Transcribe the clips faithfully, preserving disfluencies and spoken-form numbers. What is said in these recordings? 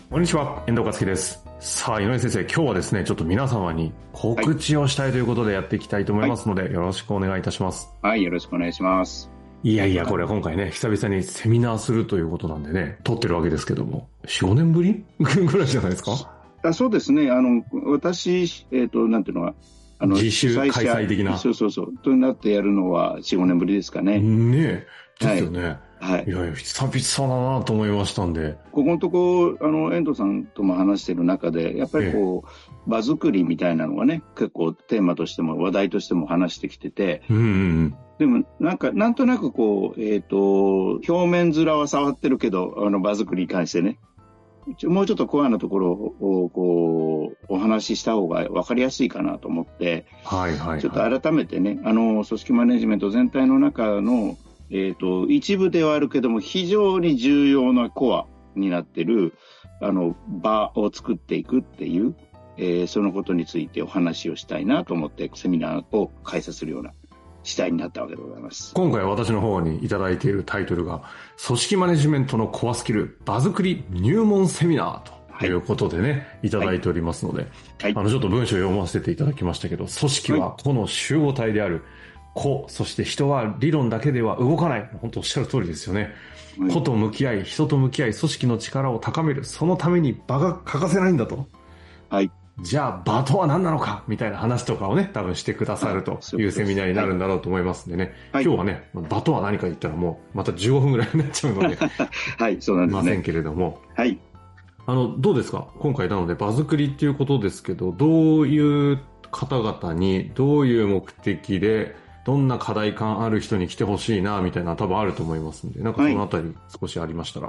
こんにちは、遠藤和樹です。さあ、井上先生、今日はですね、ちょっと皆様に告知をしたいということでやっていきたいと思いますので、はい、よろしくお願いいたします。 はい、よろしくお願いします。 いやいや、これ今回ね、久々にセミナーするということなんでね、撮ってるわけですけども、よん、ごねんぶりぐらいじゃないですか？ あ、そうですね。あの、私、えっと、なんていうのは、あの、 自主開催的な。 そうそうそう。となってやるのはよん、ごねんぶりですかね。 ねえ。ですよね。はい。 はい、 いやいや、久々だなと思いましたんで。 ここのとこ、あの、遠藤さんとも話している中で、やっぱりこう、ええ、場作りみたいなのがね、結構テーマとしても話題としても話してきてて、 うんうんうん、 でも、なんか、なんとなくこう、えっと、表面面は触ってるけど、あの、場作りに関してね、もうちょっとコアなところを、こう、お話しした方が分かりやすいかなと思って、 はいはいはい、 ちょっと改めてね、あの、組織マネジメント全体の中の、えっと、一部ではあるけども、非常に重要なコアになってる、あの、場を作っていくっていう、えー、そのことについてお話をしたいなと思って、セミナーを開催するような主体になったわけでございます。 今回私の方にいただいているタイトルが、組織マネジメントのコアスキル、場作り入門セミナーということでね、はい、いただいておりますので、はい、あの、ちょっと文章を読ませていただきましたけど、組織は個の集合体である。個、そして人は理論だけでは動かない。本当おっしゃる通りですよね。はい、個と向き合い、人と向き合い、組織の力を高める。そのために場が欠かせないんだと。 はい。 じゃあ場とは何なのかみたいな話とかをね、多分してくださるというセミナーになるんだろうと思いますんでね。はい、今日はね、場とは何か言ったらもうまたじゅうごふんぐらいになっちゃうので。 はい、そうなんですね。 いませんけれども。 はい。 あの、どうですか？今回なので場作りっていうことですけど、どういう方々に、どういう目的で、どんな課題感ある人に来てほしいな、みたいな多分あると思いますんで、なんかそのあたり少しありましたら。はい、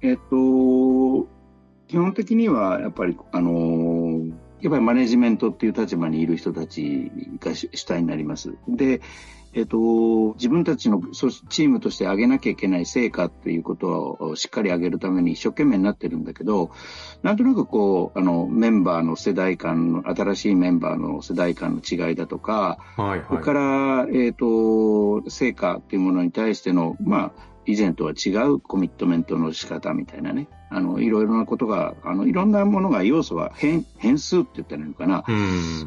えっと、基本的にはやっぱり、あの、やっぱりマネジメントっていう立場にいる人たちが主体になります。で、えっと、自分たちのチームとして上げなきゃいけない成果っていうことをしっかり上げるために一生懸命になってるんだけど、なんとなくこう、あの、メンバーの世代間、新しいメンバーの世代間の違いだとか、 はいはい、 それから、えっと、成果っていうものに対しての、まあ、以前とは違うコミットメントの仕方みたいなね。あの、いろいろなことが、あの、いろんなものが、要素が変、変数って言ったらいいのかな。 うん、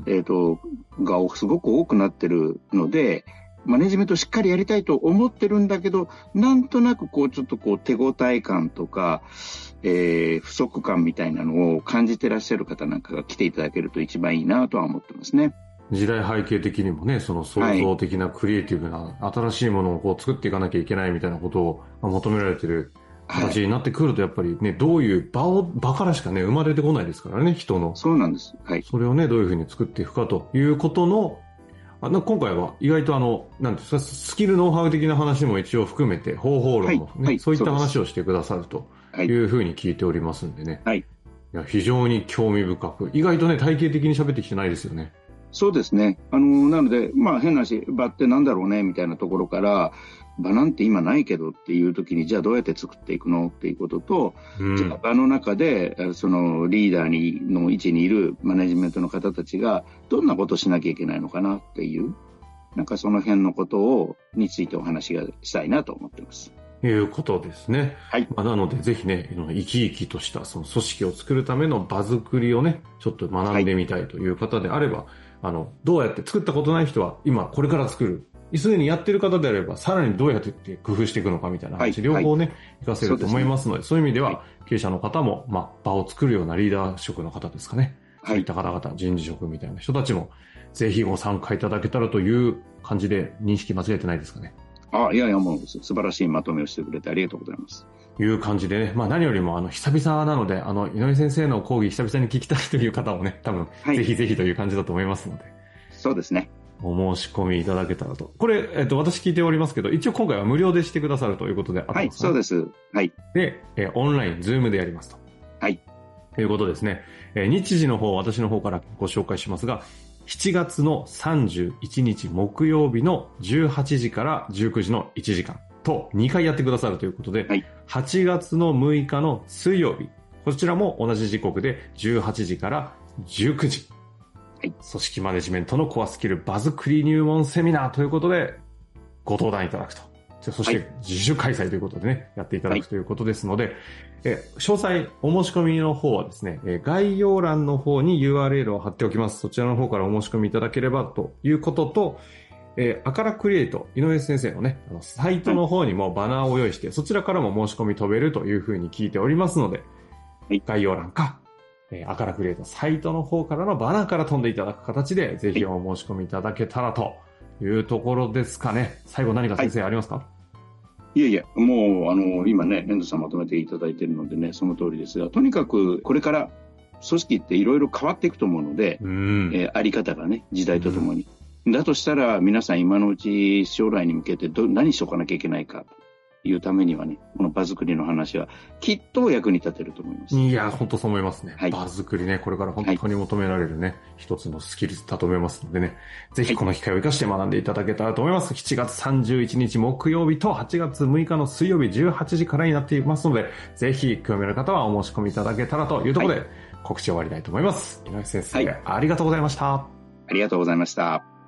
えっと、がすごく多くなってるので、マネジメントしっかりやりたいと思ってるんだけど、なんとなくこう、ちょっとこう、手応え感とか、えー、不足感みたいなのを感じてらっしゃる方なんかが来ていただけると一番いいなとは思ってますね。 時代背景的にもね、その創造的なクリエイティブな新しいものをこう作っていかなきゃいけないみたいなことを求められている形になってくると、やっぱりね、どういう場を、場からしかね、生まれてこないですからね、人の。 そうなんです。はい。 それをね、どういうふうに作っていくかということの、あの今回は意外とあの、なんですか、スキルノウハウ的な話も一応含めて、方法論もね、はいはい、そういった話をしてくださるというふうに聞いておりますんでね。 はい。 いや、非常に興味深く、意外とね、体系的に喋ってきてないですよね。 そうですね。あの、なので、まあ変な話、場ってなんだろうね、みたいなところから、場なんて今ないけどっていう時に、じゃあどうやって作っていくのっていうことと、うん、じゃあ場の中で、そのリーダーにの位置にいるマネジメントの方たちが、どんなことをしなきゃいけないのかなっていう、なんかその辺のことを、についてお話がしたいなと思っています。 いうことですね。 はい。 まあ、なので、ぜひね、生き生きとしたその組織を作るための場作りをね、ちょっと学んでみたいという方であれば、はい、あの、どうやって作ったことない人は、今これから作る。すでにやってる方であれば、さらにどうやって工夫していくのかみたいな話、はい、両方ね、活、はい、かせると思いますので、そう、ね、そういう意味では、はい、経営者の方も、まあ、場を作るようなリーダー職の方ですかね。はい、そういった方々、人事職みたいな人たちも、ぜひご参加いただけたらという感じで認識間違えてないですかね。 あ、いやいや、もう素晴らしいまとめをしてくれてありがとうございます。 いう感じでね、まあ何よりもあの久々なので、あの井上先生の講義久々に聞きたいという方もね、多分、はい、ぜひぜひという感じだと思いますので。 そうですね。 お申し込みいただけたらと。これ、えっと、私聞いておりますけど、一応今回は無料でしてくださるということであったんですか？ はい、そうです。はい。 で、えオンライン、ズームでやりますと。 はい。 ということですね。え日時の方、私の方からご紹介しますが、しちがつのさんじゅういちにち木曜日のじゅうはちじからじゅうくじのいちじかんとにかいやってくださるということで、はい、はちがつのむいかの水曜日、こちらも同じ時刻でじゅうはちじからじゅうくじ、はい、組織マネジメントのコアスキル場作り入門セミナーということでご登壇いただくとそして自主開催ということでね、やっていただくということですので、え詳細、お申し込みの方はですね、え概要欄の方に ユーアールエル を貼っておきます。そちらの方からお申し込みいただければということと、えー、アカラクリエイト、井上先生のね、あのサイトの方にもバナーを用意して、そちらからも申し込み飛べるというふうに聞いておりますので、はい、概要欄か、えー、アカラクリエイトサイトの方からのバナーから飛んでいただく形で、ぜひお申し込みいただけたらというところですかね。最後何か先生ありますか？はい、 いやいや、もう、あの、今ね、遠藤さんまとめていただいているのでね、その通りですが、とにかくこれから組織っていろいろ変わっていくと思うので、うんえー、あり方がね、時代とともに。うん、だとしたら、皆さん今のうち将来に向けてど何しとかなきゃいけないかというためにはね、この場作りの話はきっと役に立てると思います。 いや、本当そう思いますね。はい、場作りね、これから本当に求められるね、はい、一つのスキルだと思いますのでね、ぜひこの機会を生かして学んでいただけたらと思います。はい、しちがつさんじゅういちにち木曜日とはちがつむいかの水曜日じゅうはちじからになっていますので、ぜひ興味ある方はお申し込みいただけたらというところで、はい、告知を終わりたいと思います。井上先生、はい、ありがとうございました。 ありがとうございました。